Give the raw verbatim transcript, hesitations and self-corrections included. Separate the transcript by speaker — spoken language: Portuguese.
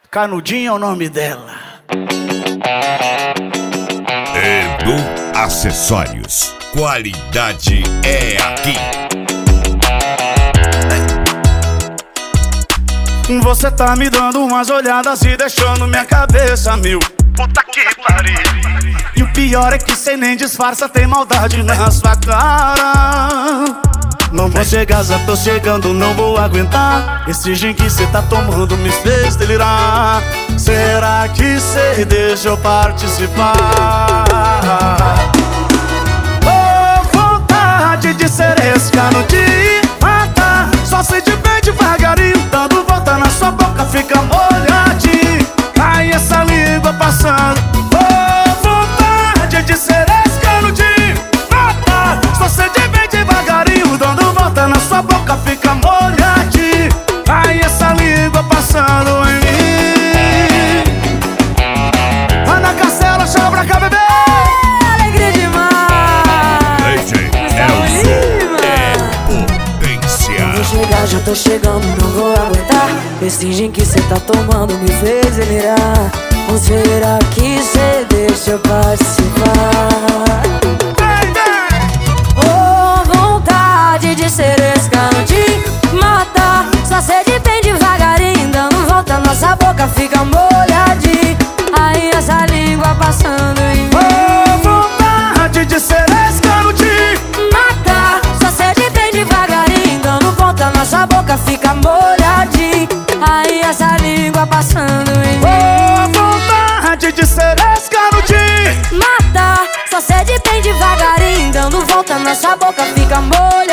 Speaker 1: Canudinho é o nome dela.
Speaker 2: Edu Acessórios. Qualidade é aqui.
Speaker 1: Você tá me dando umas olhadas e deixando minha cabeça mil. Puta que pariu. E o pior é que cê nem disfarça, tem maldade na sua cara. Não vou chegar, já tô chegando, não vou aguentar. Esse gin que cê tá tomando me fez delirar. Será que cê deixa eu participar? Oh, vontade de ser esse canudinho, mata. Só se de bem devagarinho, dando volta na sua boca, fica molhadinho. Ai, essa língua passando. Oh, vontade de ser esse canudinho, mata. Só se de bem devagarinho, dando volta na sua boca, fica molhadinho. Ai, essa língua passando em mim. Ana Castela, chama pra cá, bebê.
Speaker 3: Alegria demais.
Speaker 2: Leite Elzo é potência.
Speaker 3: Vou chegar, já tô chegando, não vou aguentar. Esse gin que cê tá tomando me fez delirar. Ou será que cê deixa eu participar? Oh, vontade de ser esse canudinho, mata. Só sede bem devagarinho, dando volta, nossa boca fica molhadinha. Aí essa língua passando em mim.
Speaker 1: Oh, vontade de ser esse canudinho,
Speaker 3: Mata, só sede bem devagarinho, dando volta, nossa boca fica molhadinha. Aí essa língua passando em mim.
Speaker 1: oh, vontade de ser esse canudinho.
Speaker 3: Mata, só sede bem devagarinho, dando volta, nossa boca fica molhadinha.